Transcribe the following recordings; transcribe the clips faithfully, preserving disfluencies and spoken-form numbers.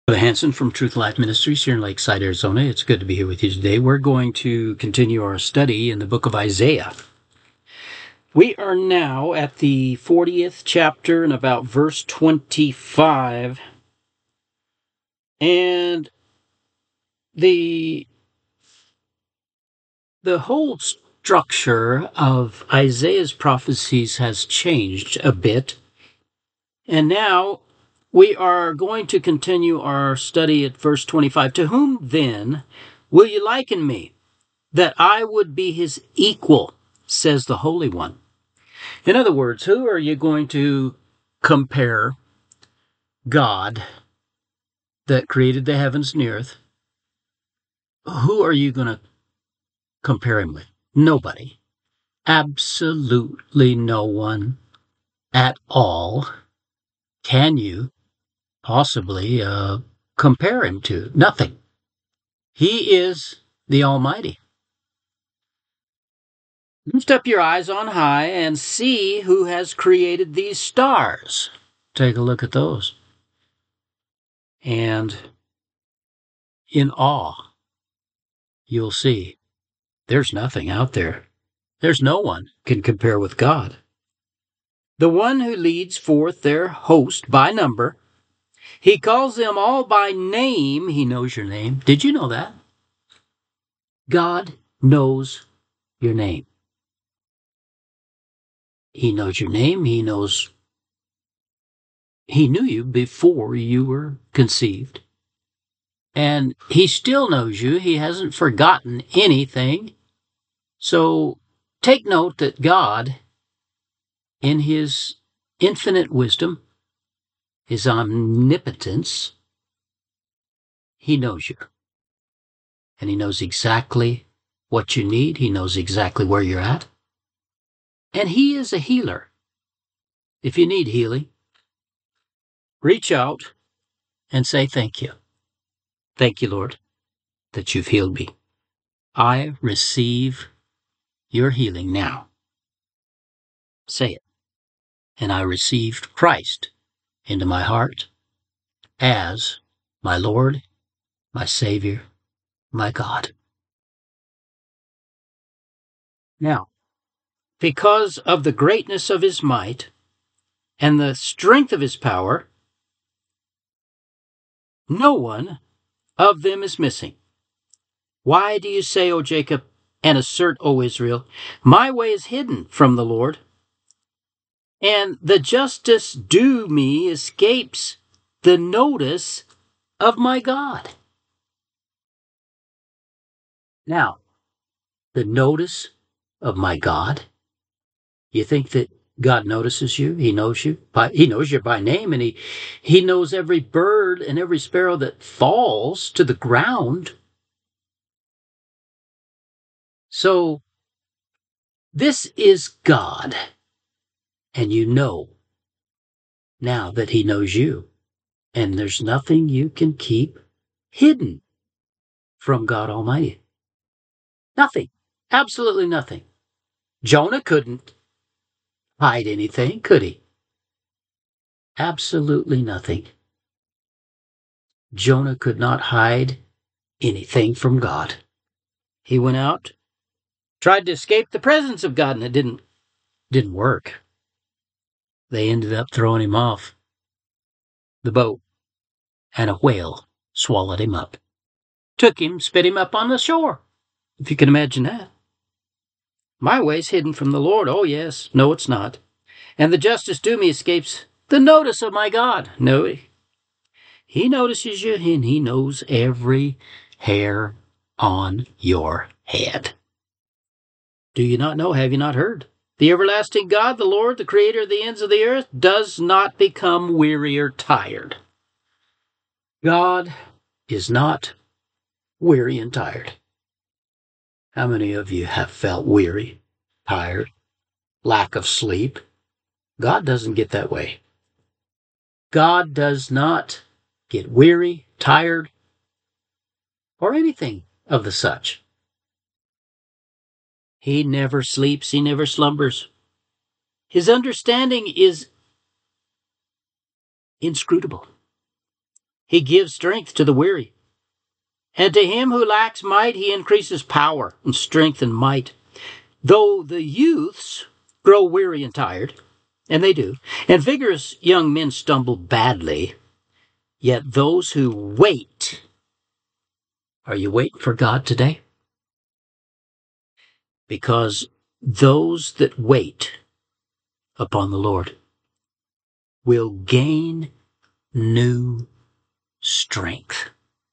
Brother Hanson from Truth Life Ministries here in Lakeside, Arizona. It's good to be here with you today. We're going to continue our study in the book of Isaiah. We are now at the fortieth chapter and about verse twenty-five. And the the whole structure of Isaiah's prophecies has changed a bit. And now we are going to continue our study at verse twenty-five. To whom then will you liken me, that I would be his equal, says the Holy One? In other words, who are you going to compare God that created the heavens and the earth? Who are you going to compare him with? Nobody. Absolutely no one at all can you possibly uh, compare him to. Nothing. He is the Almighty. Lift up your eyes on high and see who has created these stars. Take a look at those. And in awe, you'll see there's nothing out there. There's no one can compare with God. The one who leads forth their host by number. He calls them all by name. He knows your name. Did you know that? God knows your name. He knows your name. He knows. He knew you before you were conceived. And he still knows you. He hasn't forgotten anything. So take note that God, in his infinite wisdom, his omnipotence, he knows you. And he knows exactly what you need. He knows exactly where you're at. And he is a healer. If you need healing, reach out and say thank you. Thank you, Lord, that you've healed me. I receive your healing now. Say it. And I received Christ into my heart as my Lord, my Savior, my God. Now, because of the greatness of his might and the strength of his power, no one of them is missing. Why do you say, O Jacob, and assert, O Israel, my way is hidden from the Lord, and the justice due me escapes the notice of my God? Now, the notice of my God? You think that God notices you? He knows you. By, he knows you by name, and he, he knows every bird and every sparrow that falls to the ground. So, this is God, and you know now that he knows you, and there's nothing you can keep hidden from God Almighty. Nothing. Absolutely nothing. Jonah couldn't hide anything, could he? Absolutely nothing. Jonah could not hide anything from God. He went out, tried to escape the presence of God, and it didn't didn't work. They ended up throwing him off the boat, and a whale swallowed him up. Took him, spit him up on the shore, if you can imagine that. My way's hidden from the Lord. Oh, yes. No, it's not. And the justice due me escapes the notice of my God. No, he notices you, and he knows every hair on your head. Do you not know? Have you not heard? The everlasting God, the Lord, the creator of the ends of the earth, does not become weary or tired. God is not weary and tired. How many of you have felt weary, tired, lack of sleep? God doesn't get that way. God does not get weary, tired, or anything of the such. He never sleeps, he never slumbers. His understanding is inscrutable. He gives strength to the weary. And to him who lacks might, he increases power and strength and might. Though the youths grow weary and tired, and they do, and vigorous young men stumble badly, yet those who wait, are you waiting for God today? Because those that wait upon the Lord will gain new strength.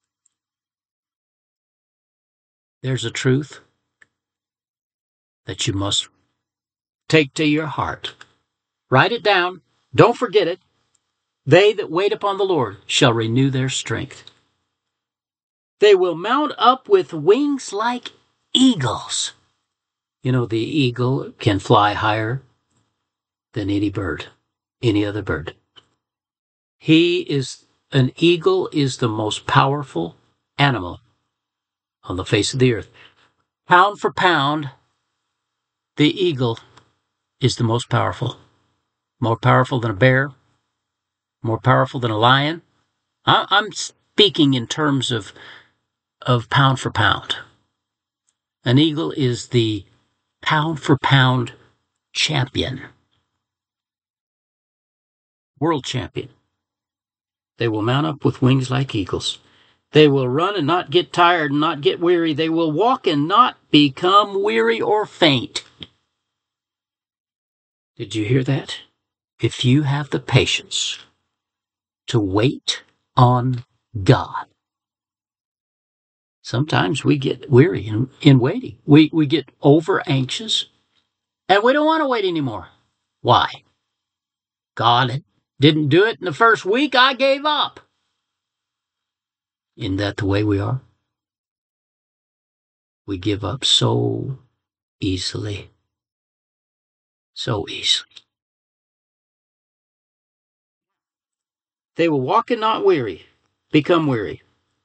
There's a truth that you must take to your heart. Write it down. Don't forget it. They that wait upon the Lord shall renew their strength. They will mount up with wings like eagles. You know, the eagle can fly higher than any bird, any other bird. He is, an eagle is the most powerful animal on the face of the earth. Pound for pound, the eagle is the most powerful. More powerful than a bear, more powerful than a lion. I'm speaking in terms of, of pound for pound. An eagle is the pound for pound champion. World champion. They will mount up with wings like eagles. They will run and not get tired and not get weary. They will walk and not become weary or faint. Did you hear that? If you have the patience to wait on God. Sometimes we get weary in, in waiting. We, we get over anxious and we don't want to wait anymore. Why? God didn't do it in the first week. I gave up. Isn't that the way we are? We give up so easily. So easily. They will walk and not weary, become weary.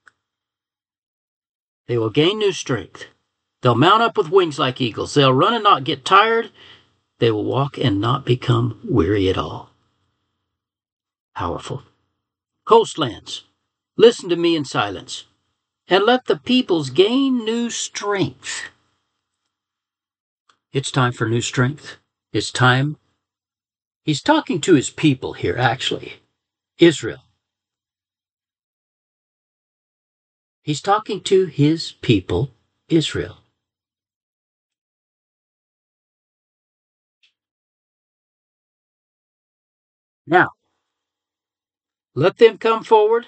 They will gain new strength. They'll mount up with wings like eagles. They'll run and not get tired. They will walk and not become weary at all. Powerful. Coastlands, listen to me in silence, and let the peoples gain new strength. It's time for new strength. It's time. He's talking to his people here, actually. Israel. He's talking to his people, Israel. Now, let them come forward.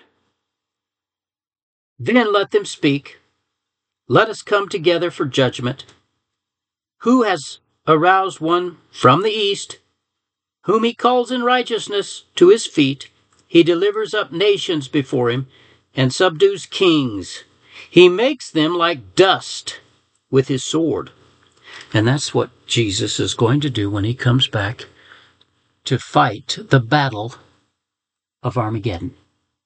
Then let them speak. Let us come together for judgment. Who has aroused one from the east, whom he calls in righteousness to his feet? He delivers up nations before him and subdues kings. He makes them like dust with his sword. And that's what Jesus is going to do when he comes back to fight the battle of Armageddon.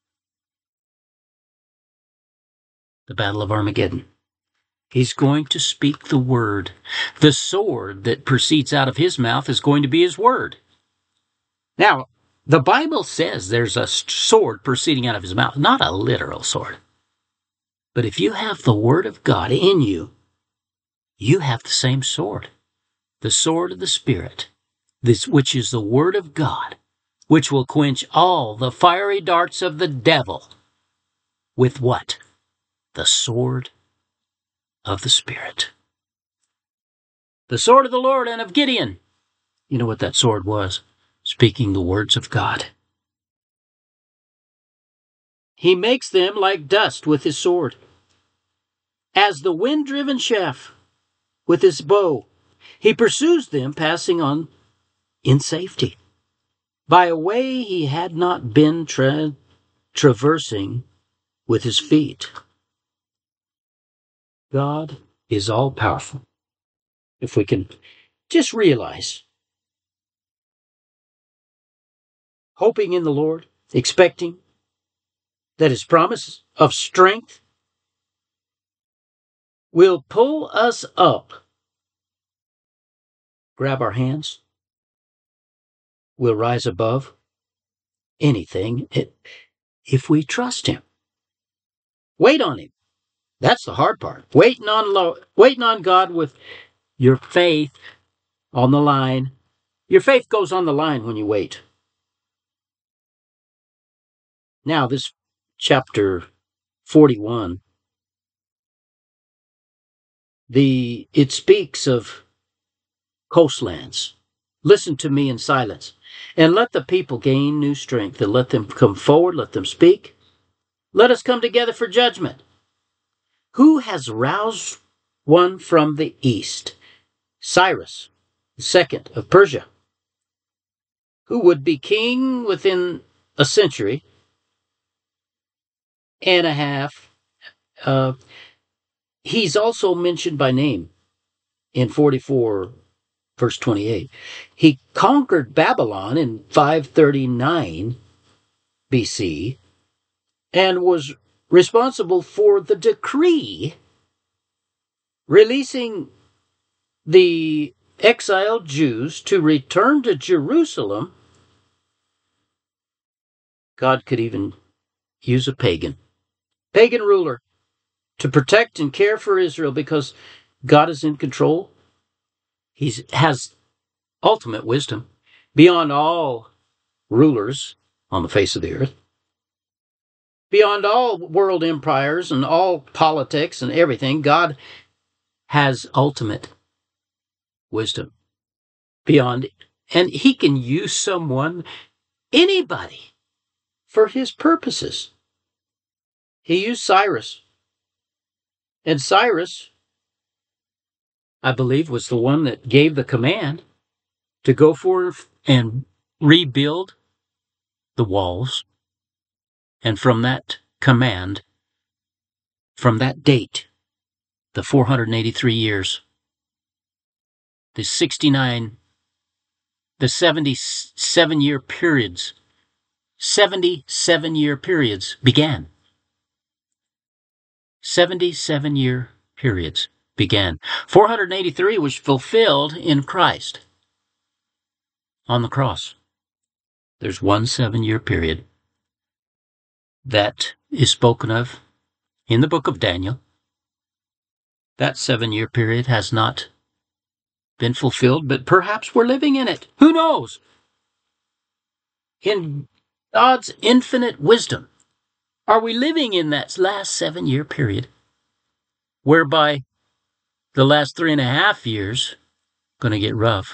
The battle of Armageddon. He's going to speak the word. The sword that proceeds out of his mouth is going to be his word. Now, the Bible says there's a sword proceeding out of his mouth, not a literal sword. But if you have the word of God in you, you have the same sword. The sword of the Spirit, this, which is the word of God, which will quench all the fiery darts of the devil. With what? The sword of the Spirit. The sword of the Lord and of Gideon. You know what that sword was? Speaking the words of God. He makes them like dust with his sword, as the wind-driven chaff with his bow. He pursues them, passing on in safety, by a way he had not been tra- traversing with his feet. God is all-powerful. If we can just realize, hoping in the Lord, expecting that his promise of strength will pull us up, grab our hands, we'll rise above anything. It, if we trust him. Wait on him. That's the hard part. Waiting on lo- waiting on God with your faith on the line. Your faith goes on the line when you wait. Now, this chapter forty-one, the it speaks of coastlands. Listen to me in silence, and let the people gain new strength, and let them come forward, let them speak. Let us come together for judgment. Who has roused one from the east? Cyrus, the second of Persia, who would be king within a century and a half. Uh, he's also mentioned by name in forty-four, verse twenty-eight. He conquered Babylon in five thirty-nine B C and was responsible for the decree releasing the exiled Jews to return to Jerusalem. God could even use a pagan, pagan ruler to protect and care for Israel because God is in control. He has ultimate wisdom beyond all rulers on the face of the earth, beyond all world empires and all politics and everything. God has ultimate wisdom beyond it. And he can use someone, anybody, for his purposes. He used Cyrus. And Cyrus, I believe, was the one that gave the command to go forth and rebuild the walls. And from that command, from that date, the four hundred eighty-three years, the sixty-nine, the seventy-seven year periods, seventy-seven year periods began. seventy-seven year periods began. four hundred eighty-three was fulfilled in Christ on the cross. There's one seven year period that is spoken of in the book of Daniel. That seven year period has not been fulfilled, but perhaps we're living in it. Who knows? In God's infinite wisdom, are we living in that last seven year period whereby the last three and a half years going to get rough?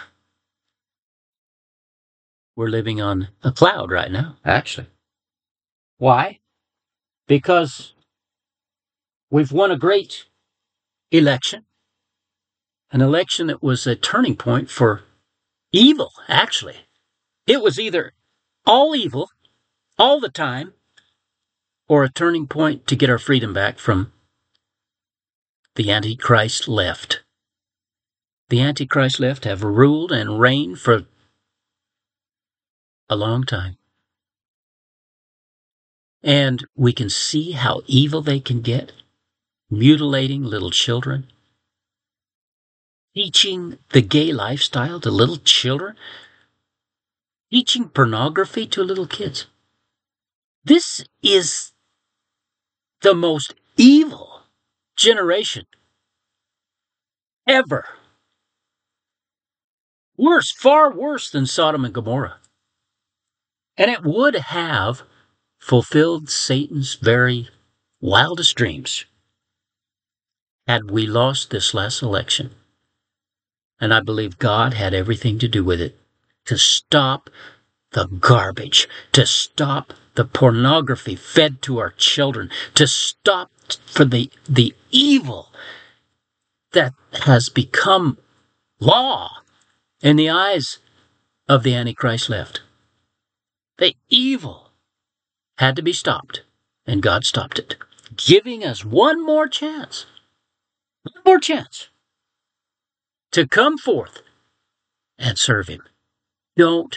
We're living on a cloud right now, actually. Why? Because we've won a great election, an election that was a turning point for evil, actually. It was either all evil, all the time, or a turning point to get our freedom back from the Antichrist left. The Antichrist left have ruled and reigned for a long time. And we can see how evil they can get, mutilating little children, teaching the gay lifestyle to little children, teaching pornography to little kids. This is the most evil generation ever. Worse, far worse than Sodom and Gomorrah. And it would have fulfilled Satan's very wildest dreams had we lost this last election. And I believe God had everything to do with it, to stop the garbage, to stop the pornography fed to our children, to stop for the, the evil that has become law in the eyes of the Antichrist left. The evil had to be stopped, and God stopped it, giving us one more chance, one more chance to come forth and serve him. Don't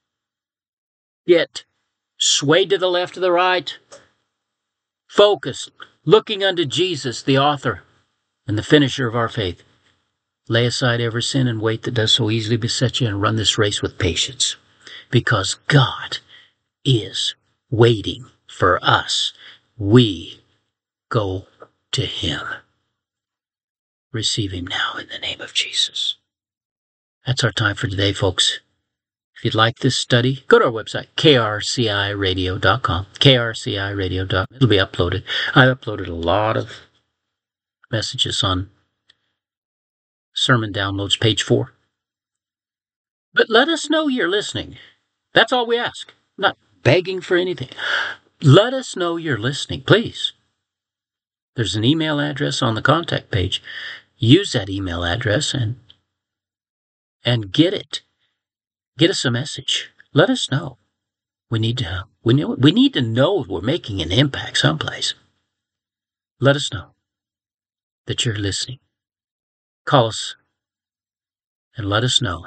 get swayed to the left or the right. Focus, looking unto Jesus, the author and the finisher of our faith. Lay aside every sin and weight that does so easily beset you, and run this race with patience, because God is waiting for us. We go to him. Receive him now in the name of Jesus. That's our time for today, folks. If you'd like this study, go to our website, k r c i radio dot com, k r c i radio dot com. It'll be uploaded. I've uploaded a lot of messages on sermon downloads, page four. But let us know you're listening. That's all we ask. I'm not begging for anything. Let us know you're listening, please. There's an email address on the contact page. Use that email address and and get it. Get us a message. Let us know. We need to we know we need to know we're making an impact someplace. Let us know that you're listening. Call us and let us know.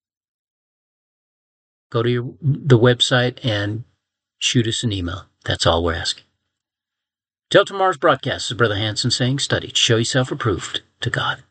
Go to your, the website and shoot us an email. That's all we're asking. Till tomorrow's broadcast, is Brother Hanson saying, study to show yourself approved to God.